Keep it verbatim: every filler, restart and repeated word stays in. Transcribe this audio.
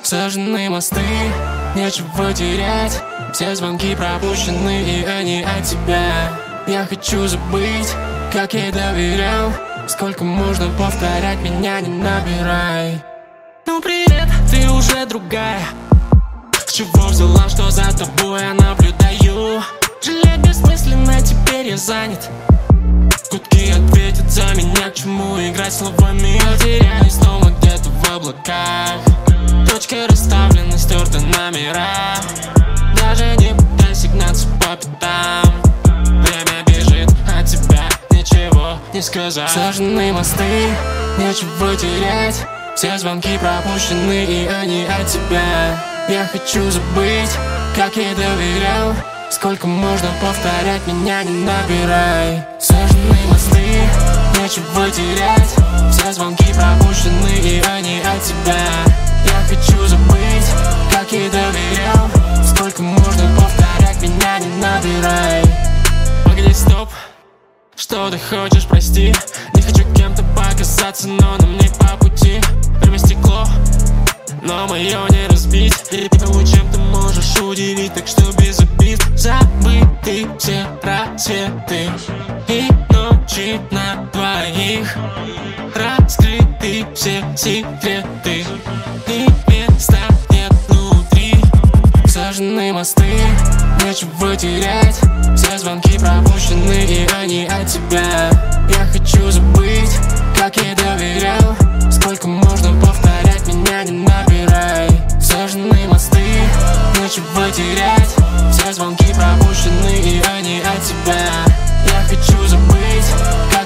Сожжены мосты, нечего терять. Все звонки пропущены, и они от тебя. Я хочу забыть, как я доверял. Сколько можно повторять, меня не набирай. Ну привет, ты уже другая. С чего взяла, что за тобой я наблюдаю? Жалеть бессмысленно, теперь я занят. Гудки ответят за меня, к чему играть словами. Я теряюсь снова где-то в облаках. Точки расставлены, стерты номера. Даже не пытайся гнаться по пятам. Время бежит, а тебя ничего не сказать. Сожжены мосты, нечего терять. Все звонки пропущены, и они от тебя. Я хочу забыть, как я доверял. Сколько можно повторять, меня не набирай. Сожжены мосты, нечего терять. Все звонки пропущены, и они от тебя. Я хочу забыть, как я доверял. Сколько можно повторять, меня не набирай. Погоди, стоп, что ты хочешь, прости. Не хочу кем-то показаться, но нам не по пути. Время стекло, но мое не разбить. И того, чем ты можешь удивить, так что без обид. Забыты все рассветы и ночи на двоих. Раскрыты все секреты, и места нет внутри. Сожжены мосты, нечего терять. Все звонки пропущены, и они от тебя. Я хочу забыть, как я доверял. Сколько можно повторять, меня не набирай. Сожжены мосты, нечего терять. Все звонки пропущены, и они от тебя. Я хочу забыть, как